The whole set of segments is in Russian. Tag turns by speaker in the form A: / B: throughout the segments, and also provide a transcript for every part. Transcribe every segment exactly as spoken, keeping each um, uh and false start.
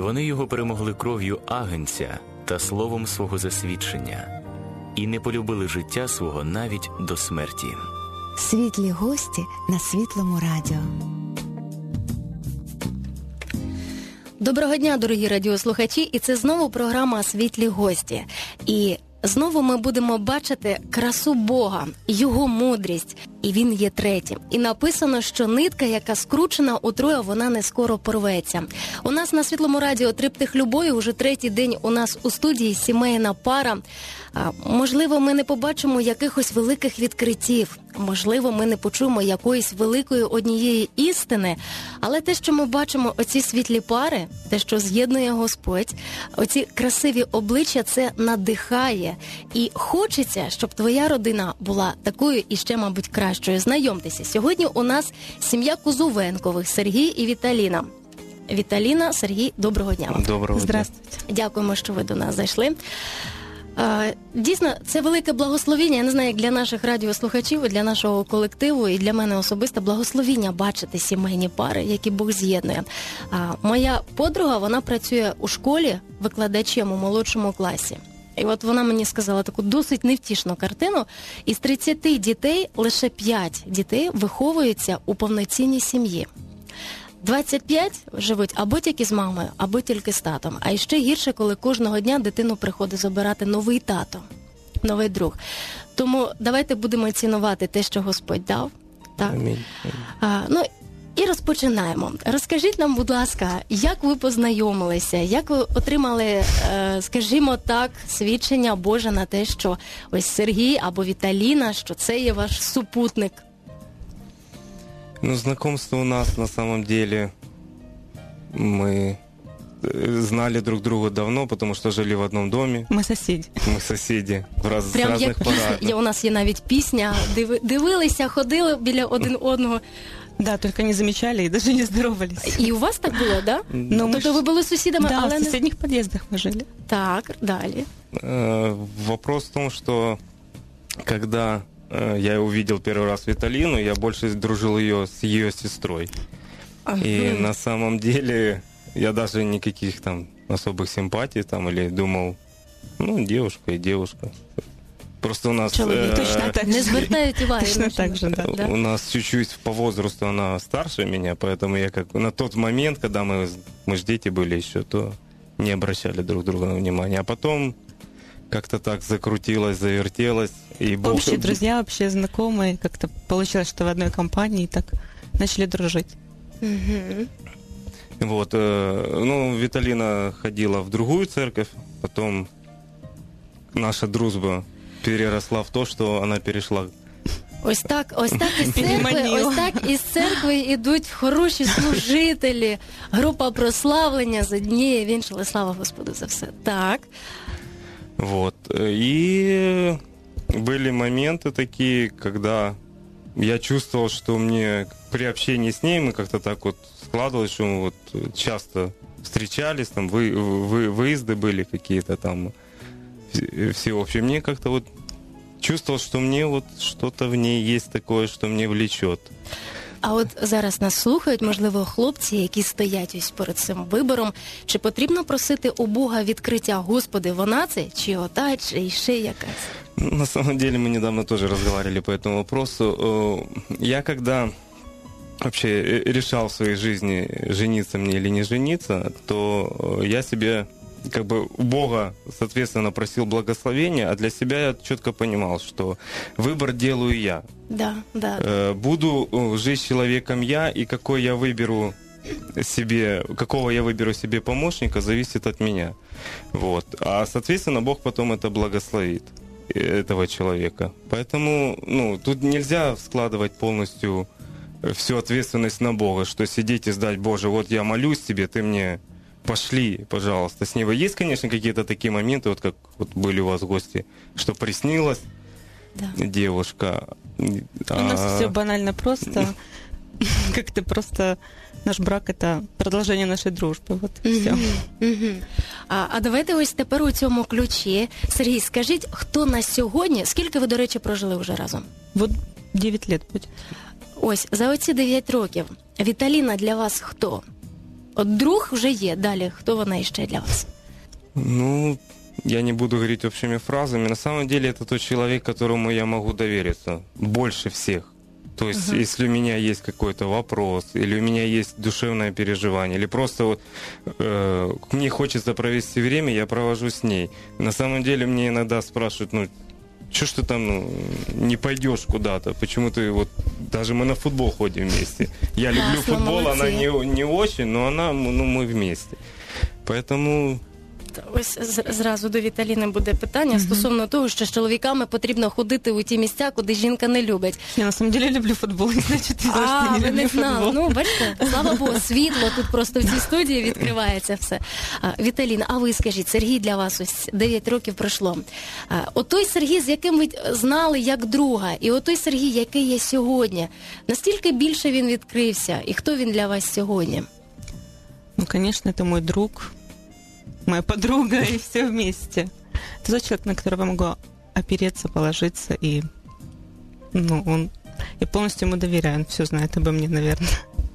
A: Вони його перемогли кров'ю агнця та словом свого засвідчення і не полюбили життя свого навіть до смерті.
B: Світлі гості на Світлому радіо.
C: Доброго дня, дорогі радіослухачі, і це знову програма «Світлі гості». І знову ми будемо бачити красу Бога, Його мудрість, і Він є третім. І написано, що нитка, яка скручена утроє, вона не скоро порветься. У нас на Світлому радіо «Триптих любові» уже третій день у нас у студії сімейна пара. А, можливо, ми не побачимо якихось великих відкриттів, можливо, ми не почуємо якоїсь великої однієї істини, але те, що ми бачимо, оці світлі пари, те, що з'єднує Господь, оці красиві обличчя, це надихає. І хочеться, щоб твоя родина була такою і ще, мабуть, кращою. Знайомтеся, сьогодні у нас сім'я Кузовенкових, Сергій і Віталіна. Віталіна, Сергій, доброго дня вам.
D: Доброго дня.
C: Здравствуйте. Дякуємо, що ви до нас зайшли. Дійсно, це велике благословіння, я не знаю, як для наших радіослухачів, і для нашого колективу, і для мене особисто благословіння бачити сімейні пари, які Бог з'єднує. Моя подруга, вона працює у школі викладачем у молодшому класі. І от вона мені сказала таку досить невтішну картину. Із тридцяти дітей лише п'ять дітей виховуються у повноцінній сім'ї. двадцять п'ять живуть або тільки з мамою, або тільки з татом. А ще гірше, коли кожного дня дитину приходить забирати новий тато, новий друг. Тому давайте будемо цінувати те, що Господь дав. Так?
D: Амінь.
C: А, ну, і розпочинаємо. Розкажіть нам, будь ласка, як ви познайомилися, як ви отримали, е, скажімо так, свідчення Боже на те, що ось Сергій або Віталіна, що це є ваш супутник?
D: Ну, знакомство у нас на самом деле, мы знали друг друга давно, потому что жили в одном доме.
E: Мы соседи.
D: Мы соседи в раз,
C: Прям
D: з разних
C: як
D: порад.
C: є, у нас є навіть пісня, диви, дивилися, ходили біля один одного.
E: Да, только не замечали и даже не здоровались.
C: І у вас так було, да?
E: Ну,
C: тобто ви були сусідами,
E: да,
C: але
E: в
C: не...
E: соседних подъездах мы жили.
C: Так, далі.
D: Э, Вопрос в том, что когда э, я увидел первый раз Виталину, я больше дружил ее с ее сестрой.
C: Ага.
D: И на самом деле я даже никаких там особых симпатий там или думал, ну, девушка и девушка. Просто у нас...
C: Чоловік,
D: э,
E: точно так.
C: Не звертають уваги.
E: Точно
C: на
E: так же, да.
C: да?
D: У нас чуть-чуть по возрасту она старше меня, поэтому я как на тот момент, когда мы, мы ж дети были еще, то не обращали друг друга на внимание. А потом как-то так закрутилось, завертелось. И Бог...
E: Общие друзья, общие знакомые. Как-то получилось, что в одной компании так начали дружить.
C: Угу.
D: Вот, э, ну, Виталина ходила в другую церковь, потом наша дружба переросла в то, что она перешла.
C: Ось так, ось так із церкви,
E: Підманіло.
C: ось так із церкви йдуть хороші служителі, група прославлення з однієї в іншу, але слава Господу за все. Так.
D: Вот, и были моменты такие, когда я чувствовал, что мне при общении с ней мы как-то так вот складывалось, что мы вот часто встречались, там вы, вы, выезды были какие-то там всеобщие. Мне как-то вот чувствовал, что мне вот что-то в ней есть такое, что мне влечет.
C: А от зараз нас слухають, можливо, хлопці, які стоять ось перед цим вибором. Чи потрібно просити у Бога відкриття? Господи, вона це, чи ота, чи ще якась?
D: Ну, на самом деле мы недавно тоже разговаривали по этому вопросу. Я когда вообще решал в своей жизни, жениться мне или не жениться, то я себе как бы у Бога, соответственно, просил благословения, а для себя я четко понимал, что выбор делаю я.
C: Да, да.
D: Буду жить человеком я, и какой я выберу себе, какого я выберу себе помощника, зависит от меня. Вот. А, соответственно, Бог потом это благословит, этого человека. Поэтому, ну, тут нельзя складывать полностью всю ответственность на Бога, что сидеть и ждать, Боже, вот я молюсь тебе, ты мне пошли, пожалуйста, с него. Есть, конечно, какие-то такие моменты, вот как вот были у вас гости, что приснилось, да, девушка.
E: У нас а... все банально просто. Как-то просто наш брак – это продовження нашої дружби. От і все.
C: Mm-hmm. А, а давайте ось тепер у цьому ключі. Сергій, скажіть, хто на сьогодні, скільки ви, до речі, прожили вже разом?
E: Вот дев'ять лет буде.
C: Ось, за оці дев'ять років Віталіна для вас хто? От друг вже є. Далі, хто вона іще для вас?
D: Ну, я не буду говорить общими фразами. На самом деле это тот человек, которому я могу довериться больше всех. То есть, uh-huh. если у меня есть какой-то вопрос, или у меня есть душевное переживание, или просто вот э, мне хочется провести время, я провожу с ней. На самом деле мне иногда спрашивают, ну, что ж ты там ну, не пойдешь куда-то? Почему ты вот... Даже мы на футбол ходим вместе. Я люблю
C: Классно,
D: футбол,
C: молодцы.
D: она не, не очень, но она, ну, мы вместе. Поэтому...
C: Ось з- зразу до Віталіни буде питання
E: Мгм.
C: стосовно того, що з чоловіками потрібно ходити у ті місця, куди жінка не любить.
E: Я на самом деле люблю футбол, не значит, ты знаешь,
C: А,
E: что я
C: ви
E: не
C: не
E: люблю
C: знали.
E: футбол.
C: Ну, бачите, слава Богу, світло тут просто в цій студії відкривається все. А, Віталіна, а ви скажіть, Сергій для вас ось дев'ять років пройшло. А, отой Сергій, з яким ви знали як друга, і отой Сергій, який є сьогодні, настільки більше він відкрився, і хто він для вас сьогодні?
E: Ну, конечно, это мой друг, моя подруга, и все вместе. Это тот человек, на которого я могу опереться, положиться, и ну, он... Я полностью ему доверяю, он все знает обо мне, наверное.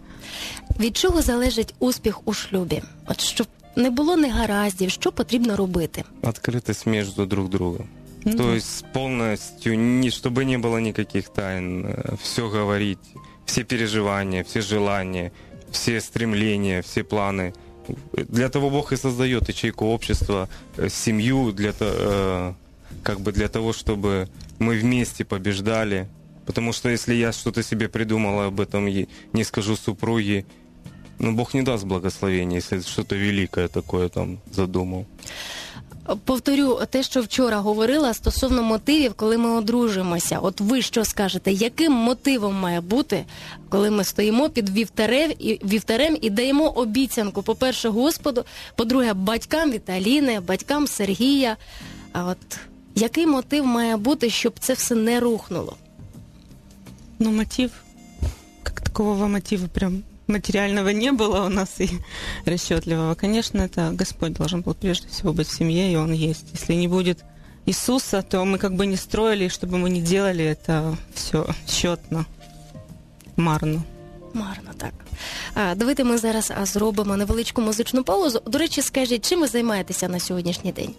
C: Від чого залежить успіх у шлюбі? От щоб не було негараздів, що потрібно робити?
D: Открытость между друг другом.
E: Ну,
D: То есть полностью, не, чтобы не было никаких тайн, все говорить, все переживания, все желания, все стремления, все планы. Для того Бог и создает ячейку общества, э, семью, для, то- э, как бы для того, чтобы мы вместе побеждали. Потому что если я что-то себе придумал, об этом и не скажу супруге, ну, Бог не даст благословения, если что-то великое такое там задумал.
C: Повторю те, що вчора говорила стосовно мотивів, коли ми одружуємося. От ви що скажете, яким мотивом має бути, коли ми стоїмо під вівтарем і, вівтарем і даємо обіцянку, по-перше, Господу, по-друге, батькам Віталіни, батькам Сергія. А от який мотив має бути, щоб це все не рухнуло?
E: Ну, мотив, как такового мотива прям материального не было у нас и расчетливого. Конечно, это Господь должен был прежде всего быть в семье, и Он есть. Если не будет Иисуса, то мы как бы не строили, и что бы мы ни делали, это все счетно, марно.
C: Марно, так. А, давайте ми зараз а, зробимо невеличку музичну паузу. До речі, скажіть, чим ви займаєтеся на сьогоднішній день?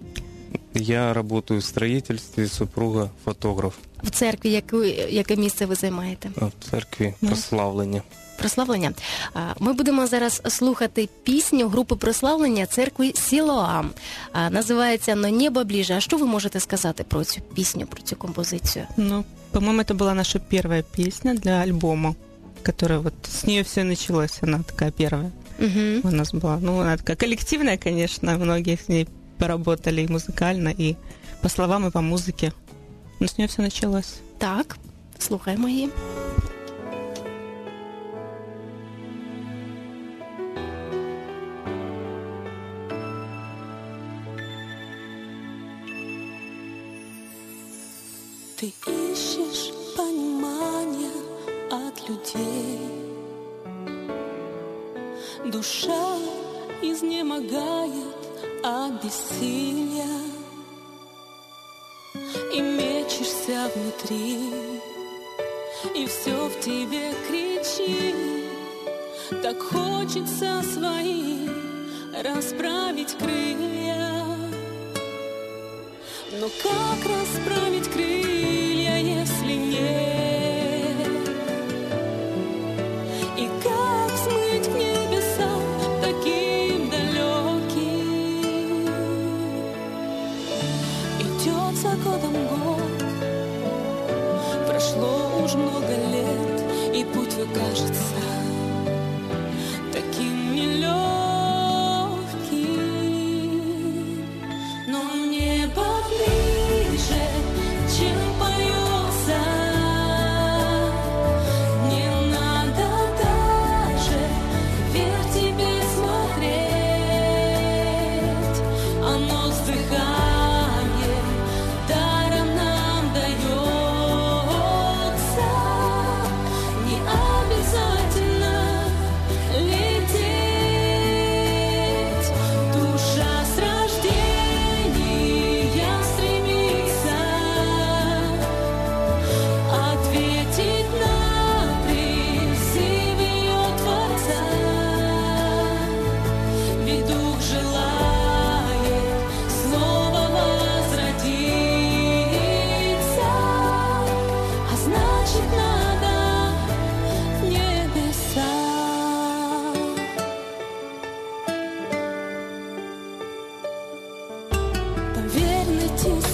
D: Я работаю в строительстве, супруга фотограф.
C: В церкві яку, яке місце ви займаєте?
D: А в церкві
E: Ну.
D: прославлення.
C: Прославлення. А, Ми будемо зараз слухати пісню групи прославлення церкви Сілоам. А, Називається «Но небо ближе». А що ви можете сказати про цю пісню, про цю композицію?
E: Ну, по-моему, это была наша первая песня для альбома, которая вот с нее все началось, она такая первая
C: Угу.
E: у нас была. Ну, она такая коллективная, конечно, многие с ней поработали и музыкально, и по словам, и по музыке. Но с нее все началось.
C: Так, слухаємо її.
F: Ты ищешь понимания от людей. Душа изнемогает от бессилия, и мечешься внутри, и все в тебе кричит. Так хочется свои расправить крылья. Но как расправить крылья, если нет? И как смыть к небесам таким далеким? Идет за годом год, прошло уж много лет, и путь твой кажется таким нелегким. Но небо ближе, чем поется. Не надо даже вверх тебе смотреть. Оно с дыханием даром нам дается. Не обязательно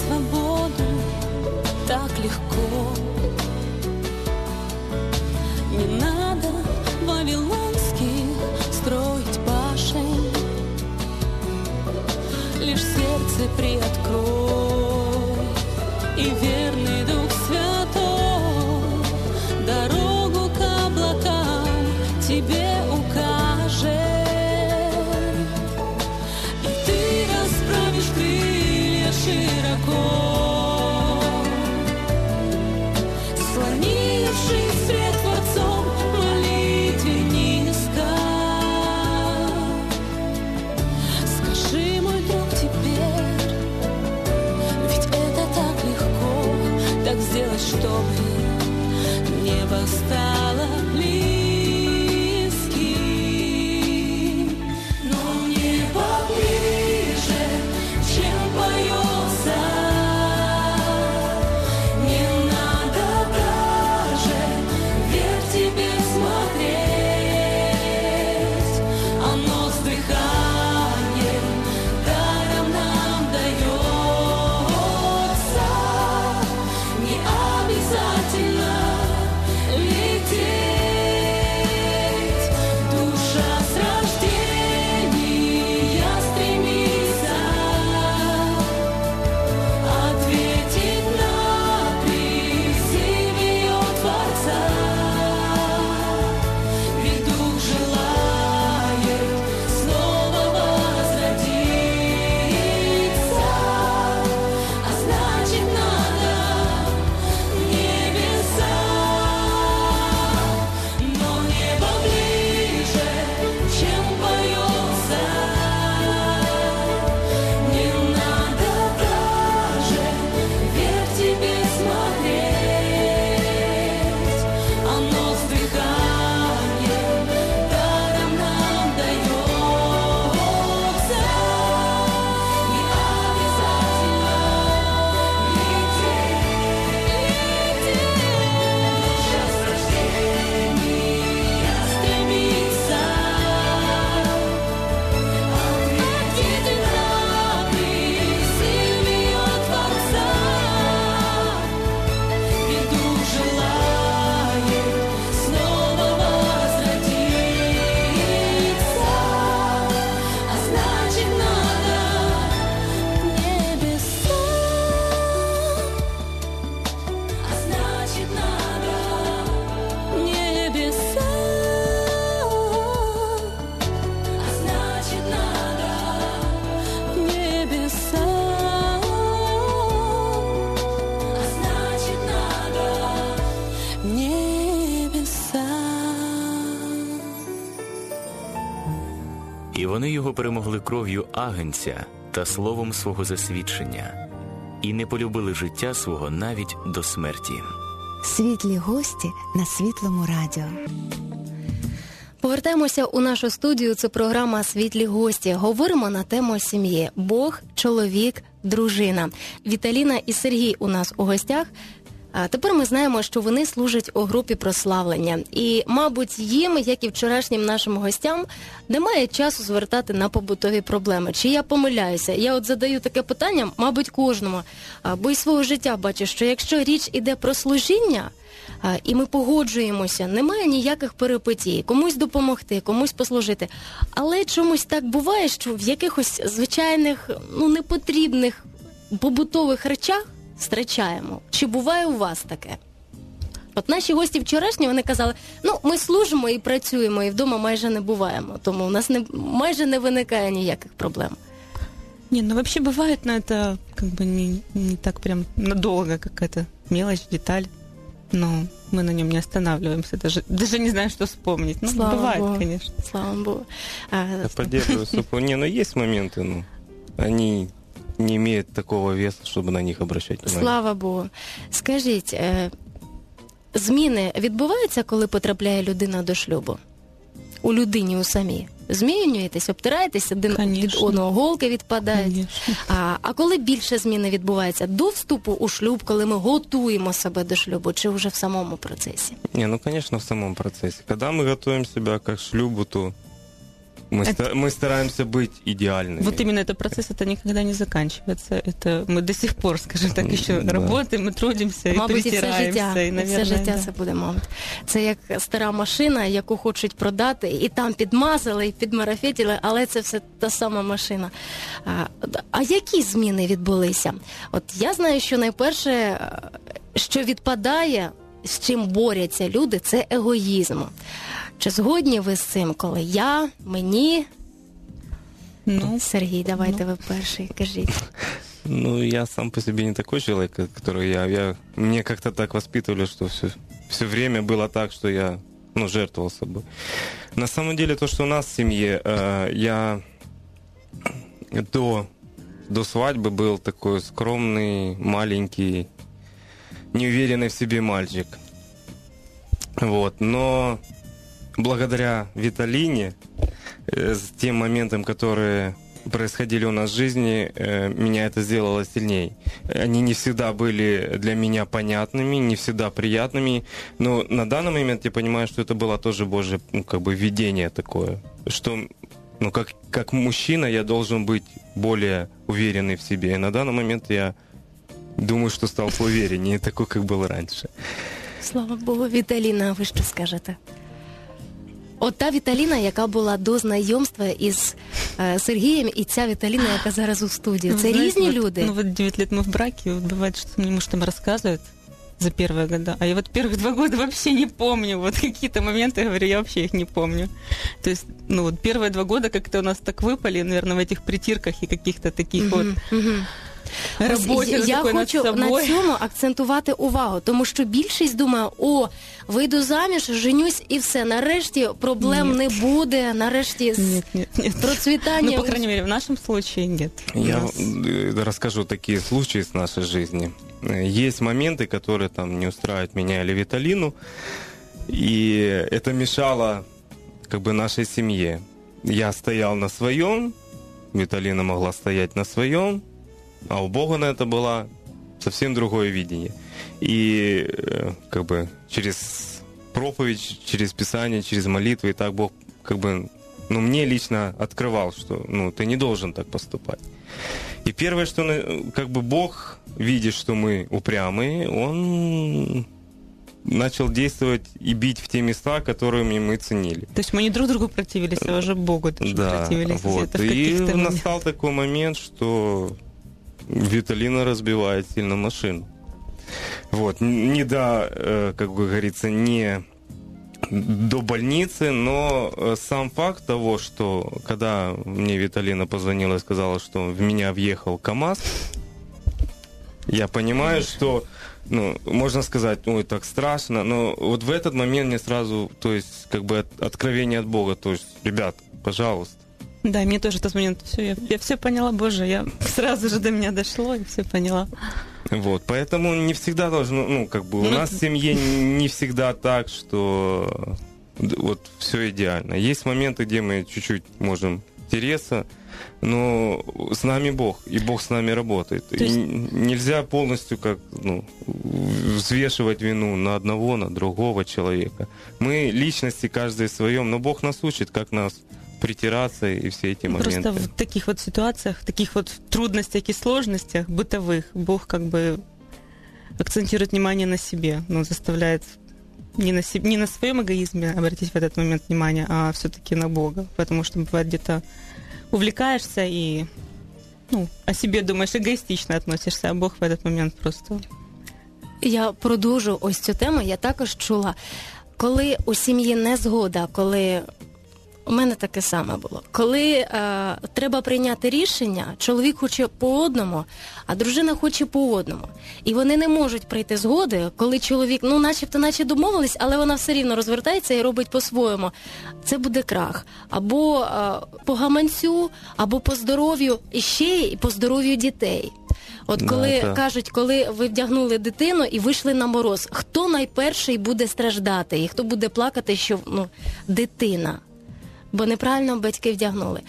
F: свободу так легко. Не надо вавилонских строить башен, лишь сердце приоткрой, и верный Дух Святой дорогу к облакам тебе укажет, и ты расправишь крылья широко, склонившись пред Творцом в молитве низко. Скажи, мой друг, теперь, ведь это так легко, так сделать, чтобы небо стало близким. Но небо ближе, чем поется. Не надо даже вверх тебе смотреть. Оно с дыханием даром нам дается. Не обязательно лететь. Душа с рождения стремится ответить на призыв ее Творца. Ведь Дух желает снова возродиться, а значит надо в небеса. Но небо ближе, чем поется. Не надо даже вверх тебе смотреть. Оно с дыханием даром нам дается. Не обязательно лететь. Душа с рождения стремится ответить на призыв ее Творца. Ведь Дух желает снова возродиться, а значит надо в небеса, а значит надо в небеса, а значит надо в небеса, а значит надо в небеса.
A: І вони його перемогли кров'ю агнця та словом свого засвідчення, і не полюбили життя свого навіть до смерті.
B: Світлі гості на Світлому радіо.
C: Повертаємося у нашу студію. Це програма «Світлі гості». Говоримо на тему сім'ї. Бог, чоловік, дружина. Віталіна і Сергій у нас у гостях. А тепер ми знаємо, що вони служать у групі прославлення. І, мабуть, їм, як і вчорашнім нашим гостям, немає часу звертати на побутові проблеми. Чи я помиляюся? Я от задаю таке питання, мабуть, кожному. А, бо із свого життя бачу, що якщо річ іде про служіння, а, і ми погоджуємося, немає ніяких перипетій. Комусь допомогти, комусь послужити. Але чомусь так буває, що в якихось звичайних, ну, непотрібних побутових речах втрачаємо. Чи буває у вас таке? От наші гості вчорашні, вони казали, ну, ми служимо і працюємо, і вдома майже не буваємо, тому у нас не, майже не виникає ніяких проблем.
E: Не, ну вообще бывает, но это как бы не, не так прям надолго, какая-то мелочь, деталь. Но мы на нем не останавливаемся, даже, даже не знаю, что вспомнить. Ну,
C: Слава
E: бывает,
C: Богу.
E: конечно.
C: Слава Богу. А,
D: Я поддерживаю супругу. Не, ну есть моменты, ну, они не имеют такого веса, чтобы на них обращать внимание.
C: Слава Богу. Скажіть, е, зміни відбуваються, коли потрапляє людина до шлюбу? У людині, у самій? Змінюєтесь, обтираєтесь, один
E: Конечно.
C: від одного, голки відпадають.
E: Конечно.
C: А, а коли більше зміни відбуваються? До вступу у шлюб, коли ми готуємо себе до шлюбу, чи вже в самому процесі?
D: Не, ну, конечно, в самом процессе. Когда мы готовим себя к шлюбу, то Мы,
E: Это-
D: ста- мы стараемся быть идеальными.
E: Вот именно этот процесс, это никогда не заканчивается. Это мы до сих пор, скажем так, еще
D: Да.
E: работаем, мы трудимся, и
C: Мабуть, і все
E: притираемся,
C: життя.
E: и,
C: І
E: наверное,
C: все життя
E: да.
C: це буде, мабуть. Це як стара машина, яку хочуть продати, і там підмазали, і підмарафетили, але це все та сама машина. А, а які зміни відбулися? От я знаю, що найперше, що відпадає, з чим борються люди, це егоїзм. Чи згодні ви з цим, коли я, мені...
E: Ну,
C: Сергій, давайте ви перший, кажіть.
D: Ну, я сам по себе не такой человек, который я... я мне как-то так воспитывали, что все, все время было так, что я ну, жертвовал собой. На самом деле, то, что у нас в семье, э, я до, до свадьбы был такой скромный, маленький, неуверенный в себе мальчик. Вот. Но благодаря Виталине, э, с тем моментом, которые происходили у нас в жизни, э, меня это сделало сильней. Они не всегда были для меня понятными, не всегда приятными, но на данный момент я понимаю, что это было тоже Божье, ну, как бы видение такое, что, ну, как, как мужчина я должен быть более уверенный в себе. И на данный момент я думаю, что стал поувереннее, такой, как был раньше.
C: Слава Богу, Віталіна, а ви що скажете? От та Віталіна, яка була до знайомства із е, Сергієм, і ця Віталіна, яка зараз у студії.
E: вы
C: Це
E: знаете,
C: різні
E: вот,
C: люди?
E: Ну, вот девять лет мы в браке, вот бывает, что мне муж там рассказывает за первые года, а я вот первых два года вообще не помню, вот какие-то моменты, я говорю, я вообще их не помню. То есть, ну, вот первые два года как-то у нас так выпали, наверное, в этих притирках и каких-то таких вот
C: Мгм, мгм. Ось
E: роботі
C: я
E: такої над
C: хочу на
E: собою.
C: цьому акцентувати увагу, тому що більшість думає, о, вийду заміж, женюсь і все, нарешті проблем
E: Ні.
C: не буде, нарешті з
E: Нет, нет, нет.
C: процвітання...
E: Ну, по крайней мере, в нашем случае нет. У
D: Я
E: нас-
D: э, расскажу такие случаи с нашей жизни. Э, Есть моменты, которые там не устраивают меня или Виталину, и это мешало как бы нашей семье. Я стоял на своем, Виталина могла стоять на своем, а у Бога на это было совсем другое видение. И э, как бы через проповедь, через Писание, через молитвы, и так Бог как бы, ну, мне лично открывал, что, ну, ты не должен так поступать. И первое, что, на- как бы Бог, видя, что мы упрямые, Он начал действовать и бить в те места, которыми мы ценили.
E: То есть мы не друг другу противились, а уже Богу даже
D: Да,
E: противились
D: вот.
E: где-то в
D: И
E: каких-то моментах.
D: настал такой момент, что Виталина разбивает сильно машину. Вот. Н- Не до, э, как бы говорится, не до больницы, но э, сам факт того, что когда мне Виталина позвонила и сказала, что в меня въехал КамАЗ, я понимаю, что, ну, можно сказать, ой, так страшно, но вот в этот момент мне сразу, то есть, как бы от- откровение от Бога, то есть, ребят, пожалуйста.
E: Да, мне тоже в тот момент все, я, я все поняла, Боже, я сразу же до меня дошло и все поняла.
D: Вот, поэтому не всегда должно, ну, как бы, у
E: Ну,
D: нас в семье не всегда так, что д- вот все идеально. Есть моменты, где мы чуть-чуть можем тереться, но с нами Бог, и Бог с нами работает.
E: То есть-
D: И н- нельзя полностью как, ну, взвешивать вину на одного, на другого человека. Мы личности каждый в своем, но Бог нас учит, как нас притираться и все эти моменты.
E: Просто в таких вот ситуациях, в таких вот трудностях и сложностях бытовых Бог как бы акцентирует внимание на себе, но заставляет не на, себе, не на своем эгоизме обратить в этот момент внимание, а все-таки на Бога. Потому что бывает где-то увлекаешься и, ну, о себе думаешь, эгоистично относишься, а Бог в этот момент просто...
C: Я продовжу ось цю тему. Я також чула, коли у сім'ї незгода, коли у мене таке саме було. Коли е, треба прийняти рішення, чоловік хоче по одному, а дружина хоче по одному. І вони не можуть прийти згоди, коли чоловік, ну, начебто, наче домовились, але вона все рівно розвертається і робить по-своєму. Це буде крах. Або е, по гаманцю, або по здоров'ю, і ще й по здоров'ю дітей. От
D: Да,
C: коли
D: так.
C: кажуть, коли ви вдягнули дитину і вийшли на мороз, хто найперший буде страждати і хто буде плакати, що, ну, дитина? Бо неправильно батьки вдягнули.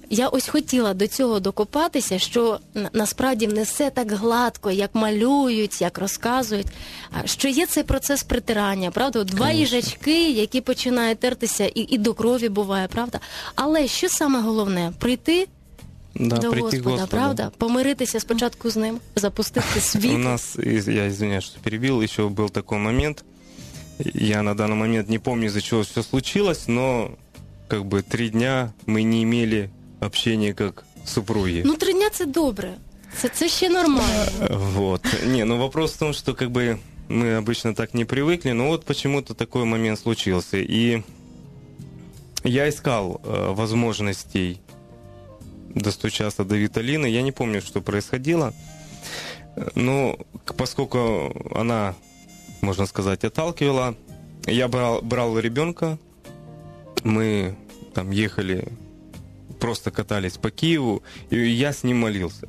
C: я ось хотіла до цього докопатися, що на- насправді не все так гладко, як малюють, як розказують, а що є цей процес притирання, правда? От Два
D: Конечно.
C: їжачки, які починають тертися, і, і до крові буває, правда? Але що саме головне? Прийти
D: Да,
C: до
D: прийти
C: Господа,
D: к Господу.
C: правда? Помиритися спочатку з ним, запустити світ.
D: У нас, из- я извиняюсь, что перебил, еще был такой момент. Я на данный момент не помню, из-за чего все случилось, но как бы три дня мы не имели общения как супруги.
C: Ну, три дня – це добре. Це, це ще нормально.
D: Вот. Не, ну вопрос в том, что как бы мы обычно так не привыкли, но вот почему-то такой момент случился. И я искал э, возможностей достучаться до Виталины. Я не помню, что происходило. Но к- поскольку она, можно сказать, отталкивала, я брал, брал ребенка. Мы там ехали, просто катались по Киеву, и я с ним молился.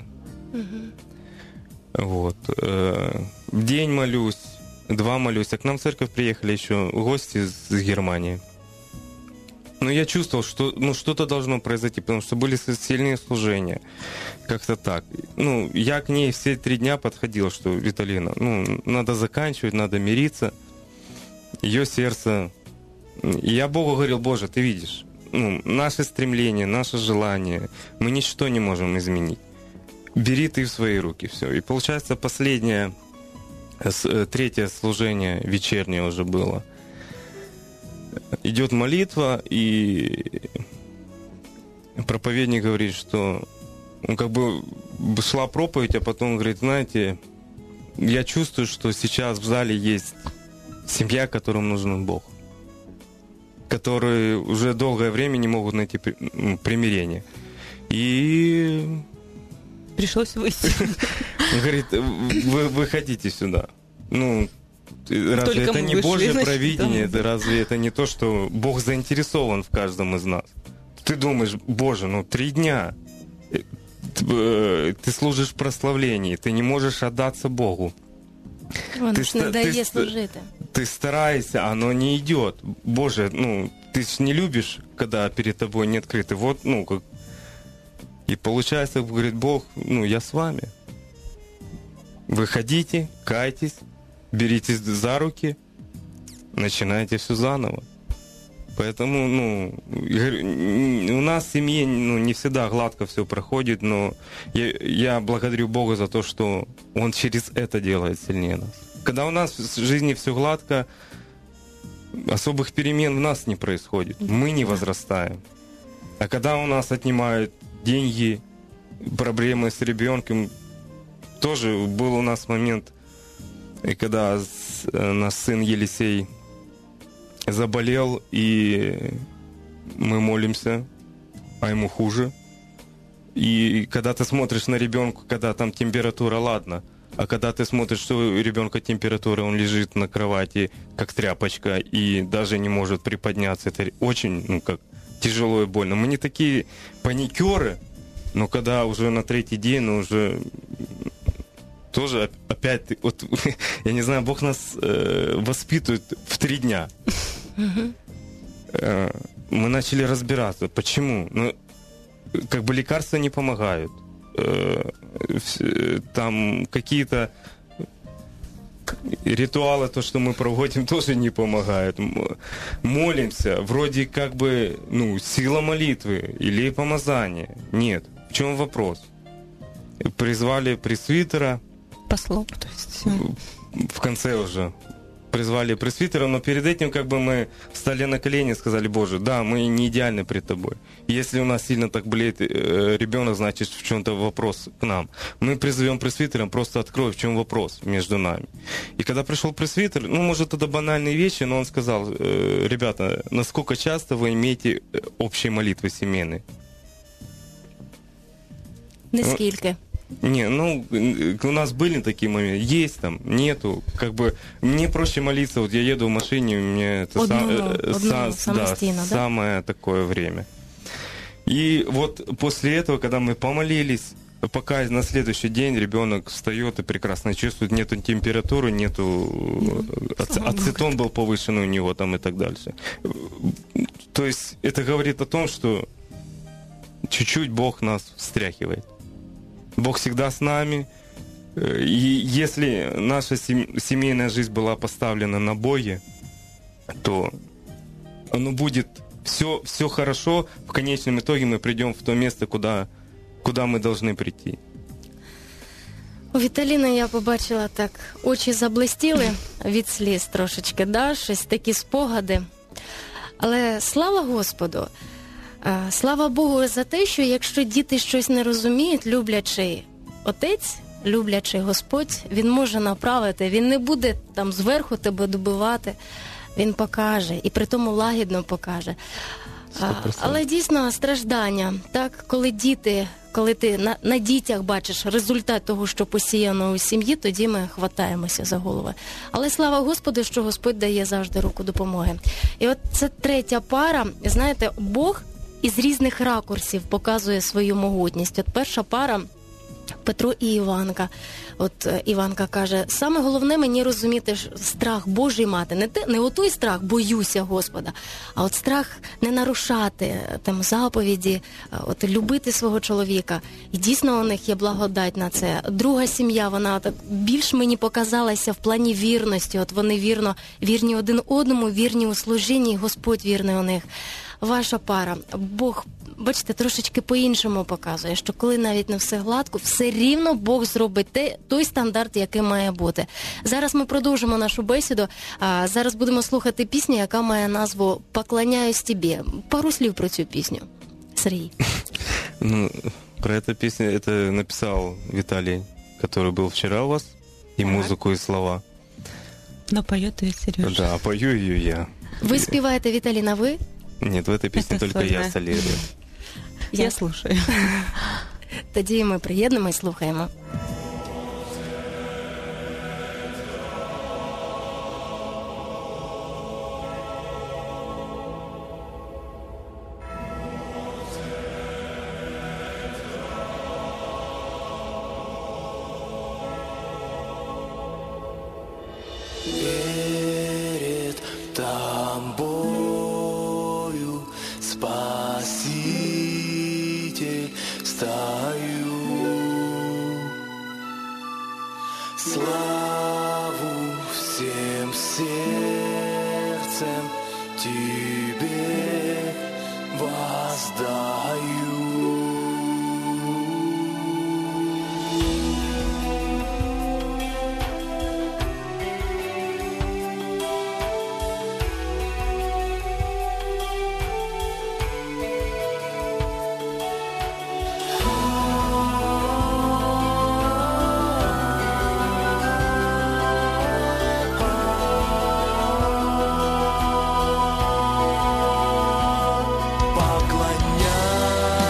D: Вот. Э, В день молюсь, два молюсь. А к нам в церковь приехали еще гости с Германии. Но я чувствовал, что ну, что-то должно произойти, потому что были с- сильные служения. Как-то так. Ну, я к ней все три дня подходил, что Виталина, ну, надо заканчивать, надо мириться. Ее сердце... И я Богу говорил: Боже, ты видишь, ну, наше стремление, наше желание, мы ничто не можем изменить. Бери ты в свои руки все. И получается, последнее, с- э, третье служение вечернее уже было. Идет молитва, и проповедник говорит, что ну, как бы шла проповедь, а потом говорит: знаете, я чувствую, что сейчас в зале есть семья, которым нужен Бог, которые уже долгое время не могут найти при- м, примирение. И
E: Пришлось выйти.
D: говорит: вы выходите сюда. Ну, разве
E: Только
D: это
E: мы
D: не
E: вышли,
D: Божье
E: значит,
D: провидение?
E: да.
D: Это разве это не то, что Бог заинтересован в каждом из нас? Ты думаешь: Боже, ну три дня э, т- э, ты служишь в прославлении, ты не можешь отдаться Богу.
C: Воно
D: Ти
C: ж не
D: ста-
C: дає
D: ти ста-
C: служити.
D: Ты стараешься, оно не идет. Боже, ну, ты ж не любишь, когда перед тобой не открыты. Вот, ну, как... И получается, говорит Бог, ну, я с вами. Выходите, кайтесь, беритесь за руки, начинайте все заново. Поэтому, ну, я говорю, н- у нас в семье ну, не всегда гладко все проходит, но я, я благодарю Бога за то, что Он через это делает сильнее нас. Когда у нас в жизни все гладко, особых перемен в нас не происходит. Мы не возрастаем. А когда у нас отнимают деньги, проблемы с ребенком, тоже был у нас момент, и когда с- э, наш сын Елисей заболел, и мы молимся, а ему хуже. И когда ты смотришь на ребенка, когда там температура, ладно, а когда ты смотришь, что у ребенка температура, он лежит на кровати, как тряпочка, и даже не может приподняться, это очень, ну, как тяжело и больно. Мы не такие паникеры, но когда уже на третий день, ну, уже тоже оп- опять, вот, я не знаю, Бог нас э, воспитывает в три дня. Э, мы начали разбираться, почему. Ну, как бы лекарства не помогают. Э, вс- там какие-то ритуалы, то, что мы проводим, тоже не помогают. М- Молимся, вроде как бы, ну, сила молитвы или помазание. Нет. В чем вопрос? Призвали пресвитера,
E: По слову, то есть. э,
D: в конце уже призвали пресвитера, но перед этим как бы мы встали на колени и сказали: Боже, да, мы не идеальны пред Тобой. И если у нас сильно так болеет э, ребенок, значит, в чем-то вопрос к нам. Мы призовем пресвитера, просто открой, в чем вопрос между нами. И когда пришел пресвитер, ну, может, это банальные вещи, но он сказал: э, ребята, насколько часто вы имеете э, общие молитвы семейные?
C: Нескільки.
D: Не, ну, э, у нас были такие моменты. Есть там, нету. Как бы мне проще молиться. Вот я еду в машине, у меня это
C: Одному,
D: са- э,
C: одному,
D: са-
C: самостійно, да?
D: самое такое время. И вот после этого, когда мы помолились, пока на следующий день ребенок встает и прекрасно чувствует, нету температуры, нету ац-
C: слава Богу.
D: ацетон был повышенный у него там и так дальше. То есть это говорит о том, что чуть-чуть Бог нас встряхивает. Бог всегда с нами. И если наша семейная жизнь была поставлена на Боге, то оно будет все, все хорошо. В конечном итоге мы придем в то место, куда, куда мы должны прийти.
C: У Віталіни я побачила так, очі заблистіли від сліз трошечки, да? Щось такі спогади. Але слава Господу, слава Богу за те, що якщо діти щось не розуміють, люблячий Отець, люблячий Господь, Він може направити, Він не буде там зверху тебе добивати, Він покаже, і при тому лагідно покаже.
D: сто відсотків.
C: Але дійсно страждання, так, коли діти, коли ти на, на дітях бачиш результат того, що посіяно у сім'ї, тоді ми хватаємося за голови. Але слава Господу, що Господь дає завжди руку допомоги. І от це третя пара, знаєте, Бог із різних ракурсів показує свою могутність. От перша пара – Петро і Іванка. От Іванка каже, саме головне мені розуміти страх Божий мати. Не, те, не отой страх, боюся Господа, а от страх не нарушати там заповіді, от любити свого чоловіка. І дійсно у них є благодать на це. Друга сім'я, вона так більш мені показалася в плані вірності. От вони вірно, вірні один одному, вірні у служінні, і Господь вірний у них. Ваша пара, Бог, бачите, трошечки по-іншому показує, що коли навіть не все гладко, все рівно Бог зробить те, той стандарт, який має бути. Зараз ми продовжимо нашу бесіду, а зараз будемо слухати пісню, яка має назву «Поклоняюсь тобі». Пару слів про цю пісню. Сергій.
D: Ну, про эту песню это написал Виталий, который был вчера у вас, и музыку, и слова.
E: Но поет ее Сережа.
D: Да, пою ее я.
C: Ви співаєте, Віталій, на ви?
D: Нет, в этой песне
E: Это
D: только
E: сложно.
D: я солирую.
E: Я,
C: Я-
E: слушаю.
C: Тоді ми приєднуємо і слухаємо.
F: Перед тобою, Спаситель, стою. Славу всем сердцем тебе воздаю. Поклоняюсь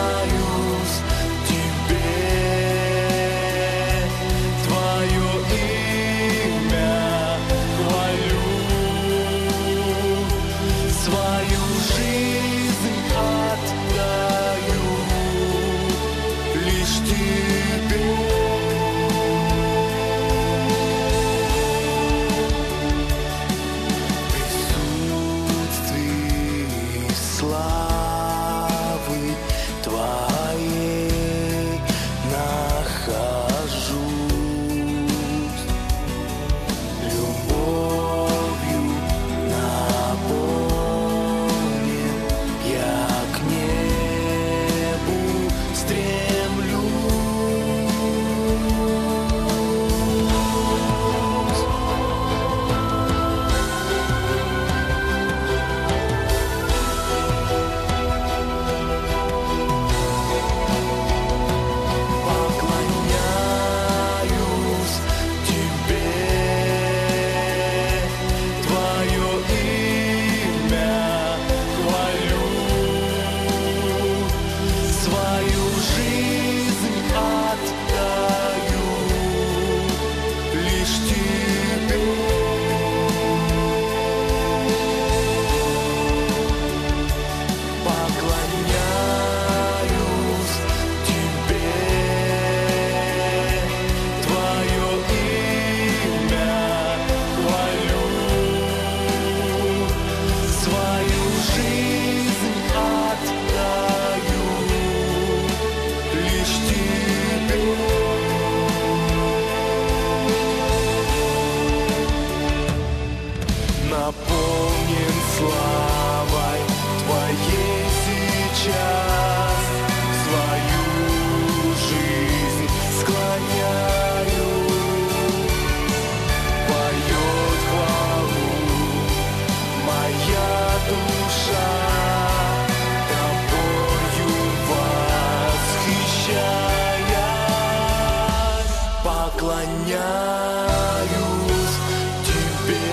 G: поклоняюсь тебе,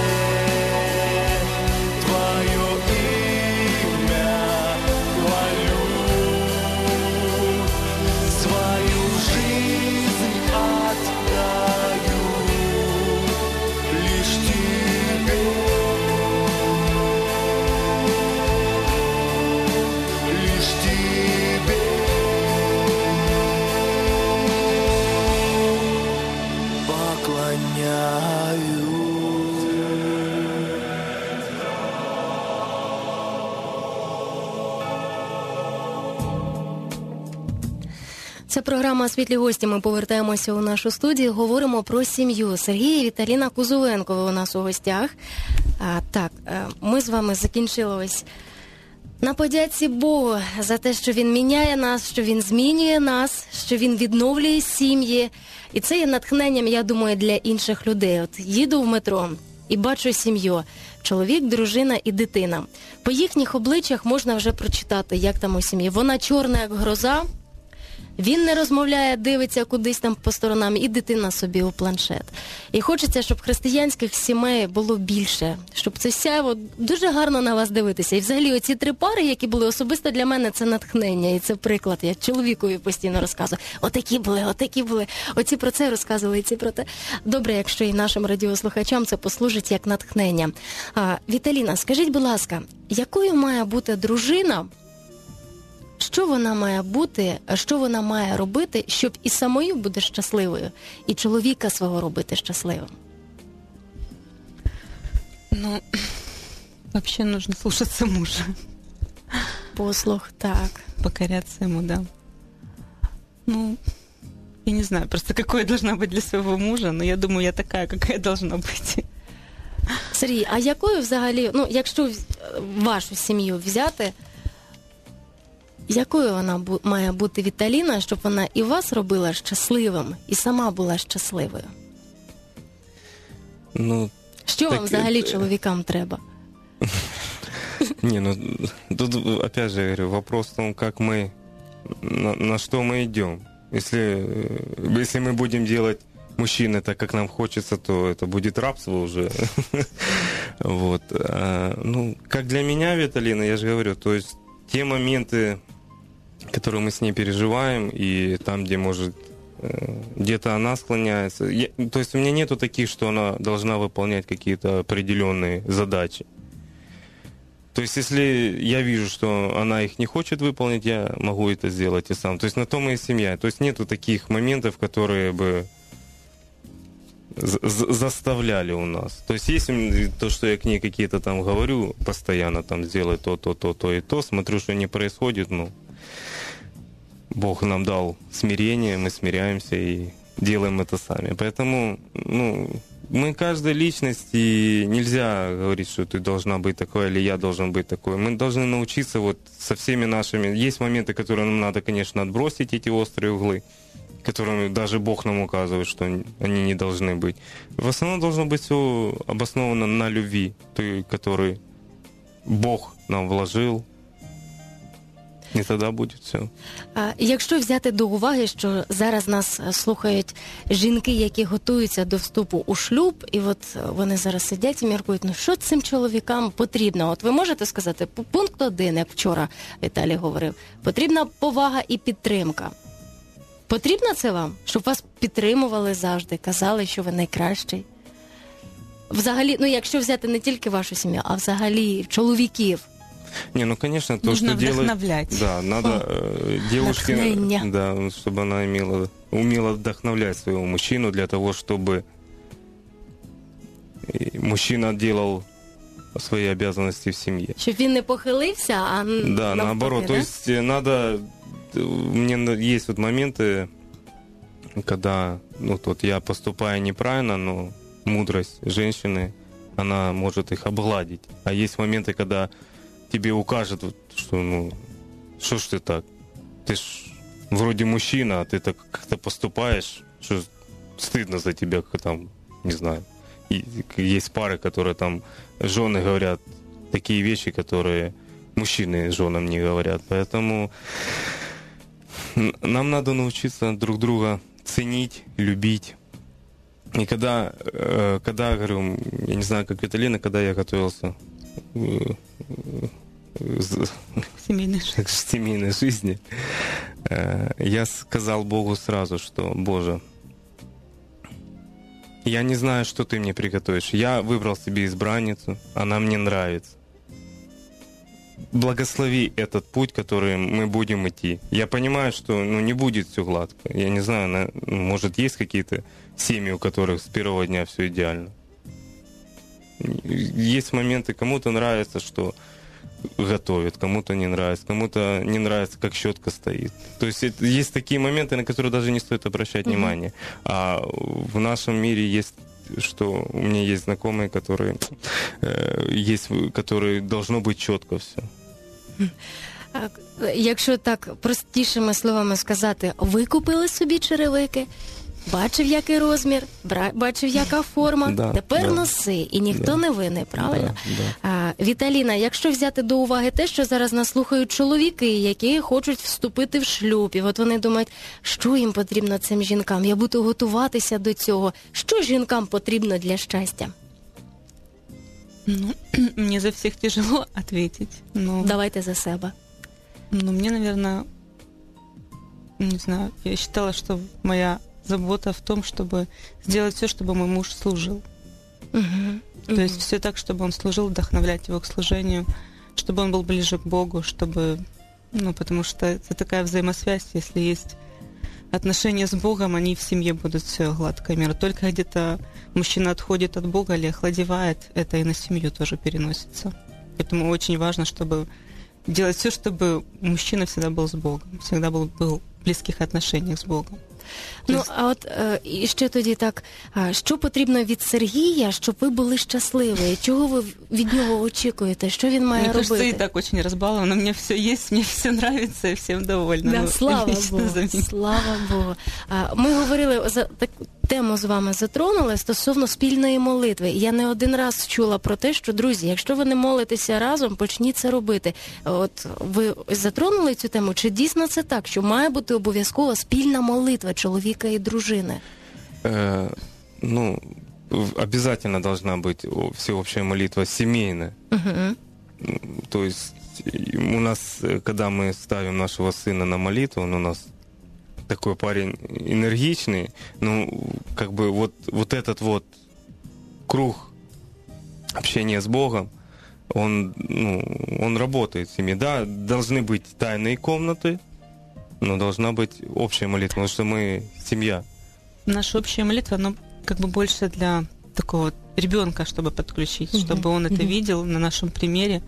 G: твое имя хвалю, свою жизнь отдаю лишь тебе, лишь тебе.
C: Це програма «Світлі гості». Ми повертаємося у нашу студію, говоримо про сім'ю. Сергій і Віталіна Кузовенко у нас у гостях. А, так, ми з вами закінчили ось на подяці Богу за те, що Він міняє нас, що Він змінює нас, що Він відновлює сім'ї. І це є натхненням, я думаю, для інших людей. От їду в метро і бачу сім'ю. Чоловік, дружина і дитина. По їхніх обличчях можна вже прочитати, як там у сім'ї. Вона чорна, як гроза. Він не розмовляє, дивиться кудись там по сторонам, і дитина собі у планшет. І хочеться, щоб християнських сімей було більше, щоб це сяйво дуже гарно на вас дивитися. І взагалі оці три пари, які були особисто для мене, це натхнення, і це приклад. Я чоловікові постійно розказую. Отакі були, отакі були. Оці про це розказували, і ці про те. Добре, якщо і нашим радіослухачам це послужить як натхнення. А, Віталіна, скажіть, будь ласка, якою має бути дружина, що вона має бути, що вона має робити, щоб і самою бути щасливою, і чоловіка свого робити щасливим?
E: Ну, вообще нужно слушаться мужа.
C: Послух, так.
E: Покоряться ему, да. Ну, я не знаю просто, какой я должна быть для своего мужа, но я думаю, я такая, какая должна быть.
C: Сергій, а якою взагалі, ну, якщо вашу сім'ю взяти, якою вона бу- має бути Віталіна, щоб вона і вас робила щасливим, і сама була щасливою?
D: Ну,
C: Що
D: так,
C: вам взагалі
D: е-
C: чоловікам треба?
D: Не, ну тут опять же я говорю, вопрос в том, как мы, на, на что мы идем. Если, если мы будем делать мужчины так, как нам хочется, то это будет рабство уже. Вот. Ну, как для меня, Виталина, я же говорю, то есть те моменты, которые мы с ней переживаем, и там, где может где-то она склоняется. Я, то есть у меня нету таких, что она должна выполнять какие-то определенные задачи. То есть если я вижу, что она их не хочет выполнить, я могу это сделать и сам. То есть на то мы и семья. То есть нету таких моментов, которые бы заставляли у нас. То есть если то, что я к ней какие-то там говорю, постоянно там сделай то, то, то, то и то, смотрю, что не происходит, ну, Бог нам дал смирение, мы смиряемся и делаем это сами. Поэтому, ну, мы каждая личность, и нельзя говорить, что ты должна быть такой, или я должен быть такой. Мы должны научиться вот со всеми нашими... Есть моменты, которые нам надо, конечно, отбросить, эти острые углы, которыми даже Бог нам указывает, что они не должны быть. В основном должно быть все обосновано на любви, той, которую Бог нам вложил. І тоді буде все.
C: А якщо взяти до уваги, що зараз нас слухають жінки, які готуються до вступу у шлюб, і от вони зараз сидять і міркують, ну що цим чоловікам потрібно? От ви можете сказати, пункт один, як вчора Віталій говорив, потрібна повага і підтримка. Потрібно це вам? Щоб вас підтримували завжди, казали, що ви найкращий? Взагалі, ну якщо взяти не тільки вашу сім'ю, а взагалі чоловіків.
D: Не, ну, конечно, то,
E: нужно
D: что
E: вдохновлять.
D: делает... Да, надо э, девушке,
C: Вдохновение.
D: да, чтобы она имела, умела вдохновлять своего мужчину для того, чтобы мужчина делал свои обязанности в семье.
C: Щоб він не похилився, а
D: Да,
C: навпаки,
D: наоборот.
C: да?
D: То есть надо... Мне есть вот моменты, когда, ну, тут я поступаю неправильно, но мудрость женщины, она может их обгладить. А есть моменты, когда тебе укажет, что, ну, что ж ты так? Ты ж вроде мужчина, а ты так как-то поступаешь, что стыдно за тебя, как там, не знаю. И есть пары, которые там, жены говорят такие вещи, которые мужчины женам не говорят. Поэтому нам надо научиться друг друга ценить, любить И когда, э, когда, говорю, я не знаю, как Виталина, когда я готовился э,
E: Семейной
D: к семейной жизни, э, я сказал Богу сразу, что, Боже, я не знаю, что ты мне приготовишь. Я выбрал себе избранницу, она мне нравится. Благослови этот путь, который мы будем идти. Я понимаю, что ну, не будет все гладко. Я не знаю, на, может, есть какие-то семьи, у которых с первого дня все идеально. Есть моменты, кому-то нравится, что готовят, кому-то не нравится, кому-то не нравится, как щетка стоит. То есть это, есть такие моменты, на которые даже не стоит обращать mm-hmm. внимание. А в нашем мире есть, что у меня есть знакомые, которые, э, есть, которые должно быть четко все.
C: Якщо так простішими словами сказати, ви купили собі черевики, бачив, який розмір, бачив, яка форма,
D: да,
C: тепер
D: да.
C: носи, і ніхто
D: да.
C: не винний, правильно?
D: Да, да.
C: А, Віталіна, якщо взяти до уваги те, що зараз нас слухають чоловіки, які хочуть вступити в шлюб, і от вони думають, що їм потрібно цим жінкам, я буду готуватися до цього. Що жінкам потрібно для щастя?
E: Ну, мне за всех тяжело ответить. Но...
C: Давайте за себе.
E: Ну, мне, наверное, не знаю, я считала, что моя забота в том, чтобы сделать все, чтобы мой муж служил.
C: Угу.
E: То угу. есть все так, чтобы он служил, вдохновлять его к служению, чтобы он был ближе к Богу, чтобы... Ну, потому что это такая взаимосвязь, если есть отношения с Богом, они в семье будут все гладко и мирно. Только где-то мужчина отходит от Бога или охладевает, это и на семью тоже переносится. Поэтому очень важно, чтобы делать все, чтобы мужчина всегда был с Богом, всегда был, был в близких отношениях с Богом.
C: Ну, есть... а от е, і ще тоді так, а, що потрібно від Сергія, щоб ви були щасливі? Чого ви від нього очікуєте? Що він має
E: Мне
C: робити?
E: Мне кажется, и так очень разбаловано, мне все есть, мне все нравится, и всем довольна.
C: Да,
E: ну,
C: слава Богу, слава Богу. А, ми говорили, за таку тему з вами затронули стосовно спільної молитви. Я не один раз чула про те, що, друзі, якщо ви не молитеся разом, почніть це робити. От ви затронули цю тему? Чи дійсно це так, що має бути обов'язково спільна молитва чоловіка і дружини?
D: Э, ну, обязательно должна быть всеобщая молитва семейная.
C: Угу.
D: То есть у нас, когда мы ставим нашего сына на молитву, он у нас такой парень энергичный, ну, как бы вот, вот этот вот круг общения с Богом, он, ну, он работает в семье. Да, должны быть тайные комнаты, но должна быть общая молитва, потому что мы семья.
E: Наша общая молитва, она как бы больше для такого ребенка, чтобы подключить, mm-hmm. чтобы он это mm-hmm. видел на нашем примере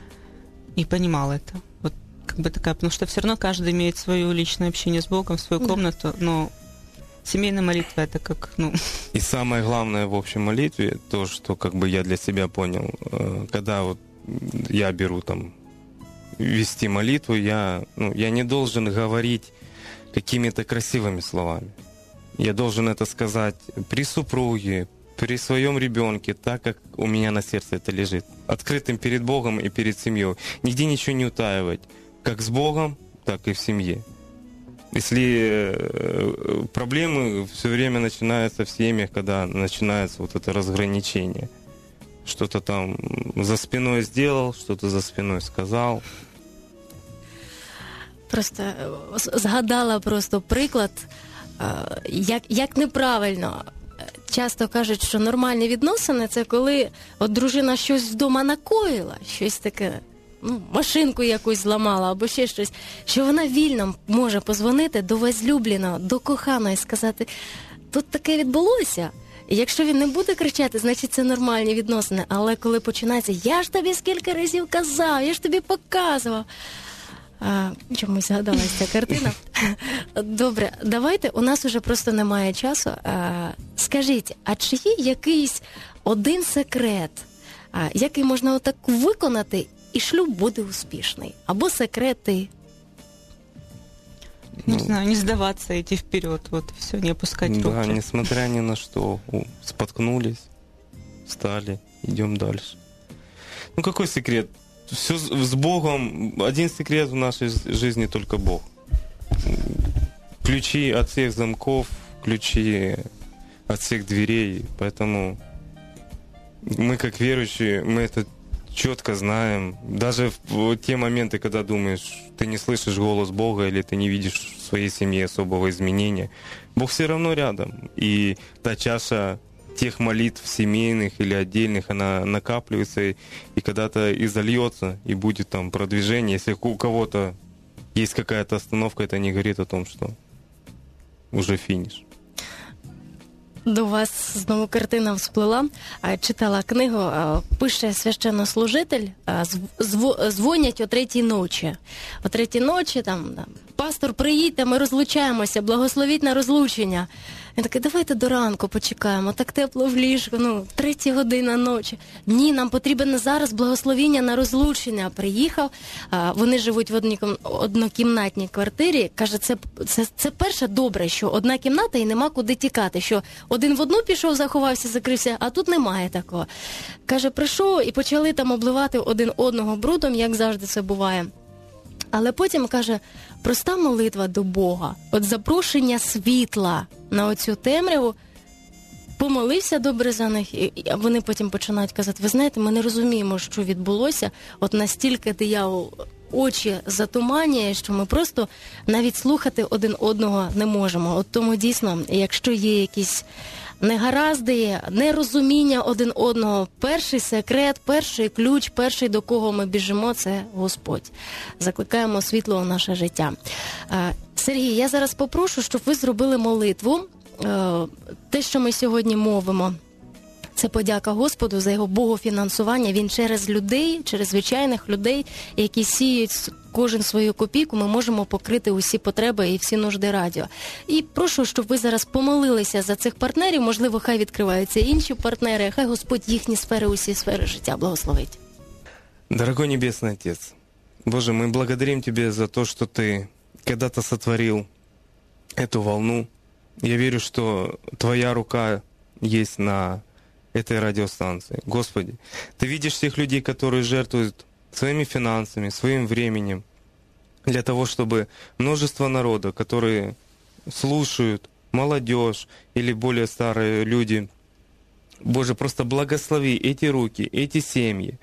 E: и понимал это. Вот как бы такая, потому что все равно каждый имеет свое личное общение с Богом, свою mm-hmm. комнату, но семейная молитва это как, ну...
D: И самое главное в общей молитве, то, что как бы я для себя понял, когда вот я беру там вести молитву, я, ну, я не должен говорить какими-то красивыми словами. Я должен это сказать при супруге, при своем ребенке, так как у меня на сердце это лежит. Открытым перед Богом и перед семьей. Нигде ничего не утаивать. Как с Богом, так и в семье. Если проблемы все время начинаются в семьях, когда начинается вот это разграничение. Что-то там за спиной сделал, что-то за спиной сказал.
C: Просто згадала просто приклад, як, як неправильно. Часто кажуть, що нормальні відносини – це коли от дружина щось вдома накоїла, щось таке, ну, машинку якусь зламала або ще щось, що вона вільно може позвонити до возлюбленого, до коханого і сказати, тут таке відбулося. І якщо він не буде кричати, значить це нормальні відносини. Але коли починається, я ж тобі скільки разів казав, я ж тобі показував. А, чомусь згадалась ця картина. Добре, давайте, у нас уже просто немає часу. А, скажіть, а чи є якийсь один секрет, а, який можна отак виконати, і шлюб буде успішний? Або секрети?
E: Не знаю, не сдаваться, идти вперед, вот, все, не опускать руки.
D: Да, несмотря ни на что, споткнулись, встали, идем дальше. Ну, какой секрет? Все с Богом. Один секрет в нашей жизни только Бог. Ключи от всех замков, ключи от всех дверей. Поэтому мы, как верующие, мы это четко знаем. Даже в те моменты, когда думаешь, ты не слышишь голос Бога или ты не видишь в своей семье особого изменения, Бог все равно рядом. И та чаша тех молитв семейных или отдельных, она накапливается и, и когда-то и зальется, и будет там продвижение. Если у кого-то есть какая-то остановка, это не говорит о том, что уже фініш.
C: До вас знову картина всплила. Читала книгу, пише священнослужитель, дзвонять о третій ночі. О третій ночі, там, пастор, приїдьте, ми розлучаємося, благословіть на розлучення. Він такий, давайте до ранку почекаємо, так тепло в ліжку, ну, третя година ночі. Ні, нам потрібно зараз благословіння на розлучення. Приїхав, вони живуть в одній однокімнатній квартирі. Каже, це, це, це перше добре, що одна кімната і нема куди тікати, що один в одну пішов, заховався, закрився, а тут немає такого. Каже, прийшов і почали там обливати один одного брудом, як завжди це буває. Але потім, каже, проста молитва до Бога, от запрошення світла на оцю темряву, помолився добре за них, і вони потім починають казати, ви знаєте, ми не розуміємо, що відбулося, от настільки диявол очі затуманює, що ми просто навіть слухати один одного не можемо. От тому дійсно, якщо є якісь негаразди, нерозуміння один одного, перший секрет, перший ключ, перший, до кого ми біжимо, це Господь. Закликаємо світло у наше життя. Сергій, я зараз попрошу, щоб ви зробили молитву. Те, що ми сьогодні мовимо, це подяка Господу за його богофінансування. Він через людей, через звичайних людей, які сіють кожен свою копійку, ми можемо покрити усі потреби і всі нужди радіо. І прошу, щоб ви зараз помолилися за цих партнерів, можливо, хай відкриваються інші партнери, хай Господь їхні сфери, усі сфери життя благословить.
D: Дорогой Небесный Отец, Боже, мы благодарим Тебя за то, что Ты когда-то сотворил эту волну. Я верю, что Твоя рука есть на этой радиостанции. Господи, Ты видишь всех людей, которые жертвуют своими финансами, своим временем для того, чтобы множество народа, которые слушают, молодежь или более старые люди, Боже, просто благослови эти руки, эти семьи,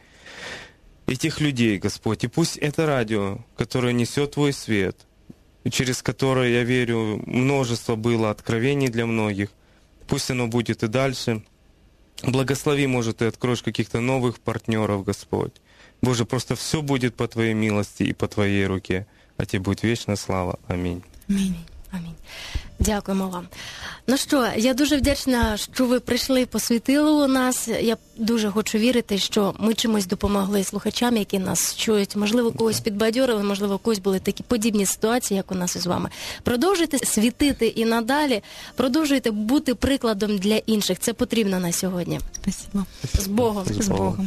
D: этих людей, Господь. И пусть это радио, которое несет Твой свет, через которое, я верю, множество было откровений для многих, пусть оно будет и дальше. Благослови, может, ты откроешь каких-то новых партнеров, Господь. Боже, просто все будет по Твоей милости и по Твоей руке. А Тебе будет вечная слава. Аминь.
C: Амінь. Амінь. Дякуємо вам. Ну що, я дуже вдячна, що ви прийшли, посвятили у нас. Я дуже хочу вірити, що ми чимось допомогли слухачам, які нас чують. Можливо, когось підбадьорили, можливо, у когось були такі подібні ситуації, як у нас із вами. Продовжуйте світити і надалі, продовжуйте бути прикладом для інших. Це потрібно на сьогодні.
E: Спасибо.
C: З Богом.
E: З Богом.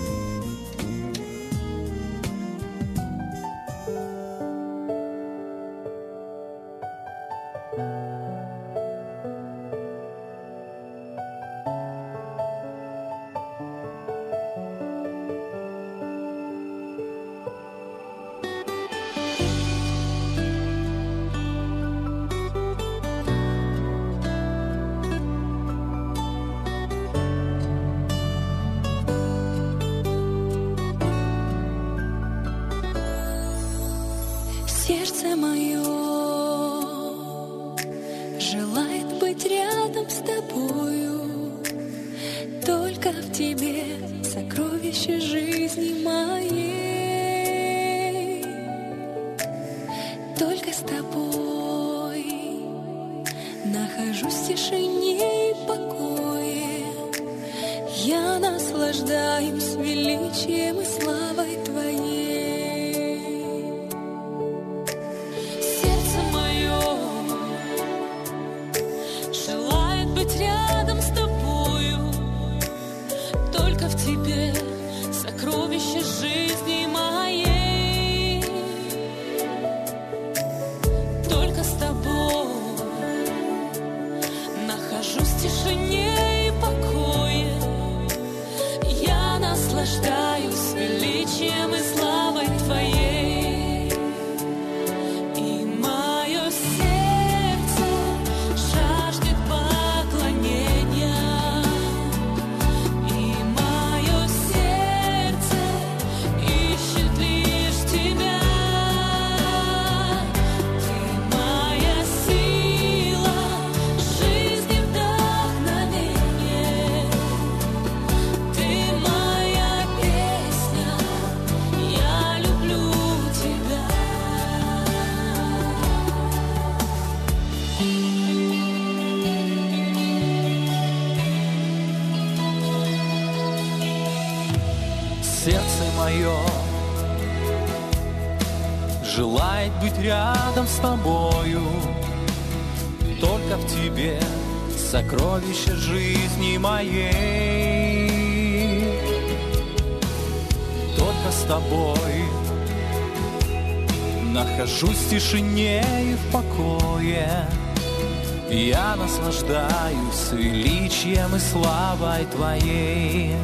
F: Сердце мое желает быть рядом с тобою, только в тебе сокровище жизни моей, только с тобой нахожусь в тишине и покое, я наслаждаюсь величием и славой Твоей. Сокровище жизни моей, только с тобой нахожусь в тишине и покое, я наслаждаюсь величием и славой Твоей, и мое сердце жаждет поклонения.
G: Сердце мое желает быть рядом с тобою. Только в тебе сокровище жизни моей. Только с тобой нахожусь в тишине и в покое. Я наслаждаюсь величием и славой твоей.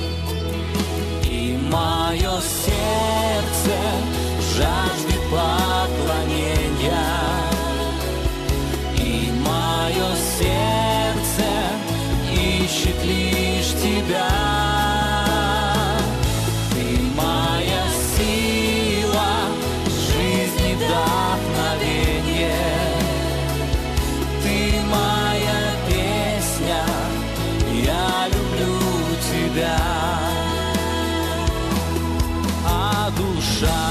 G: И мое сердце жаждет поклонения. И мое сердце ищет лишь тебя. Ты моя сила, жизнь и вдохновение. Ты моя песня, я люблю тебя. А душа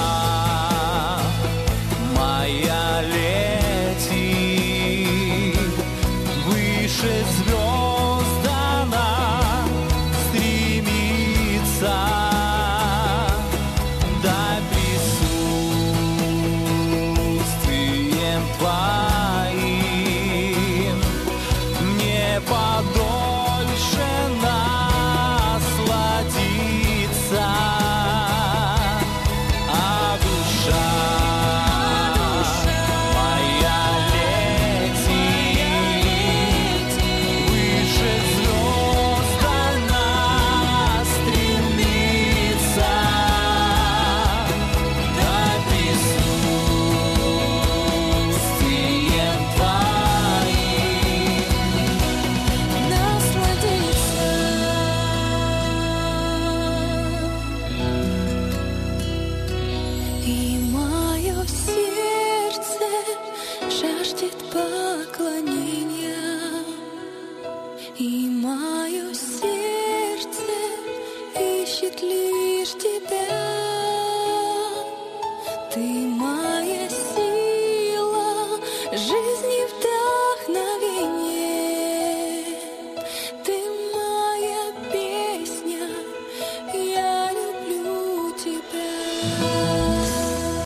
G: моя летит выше звезд.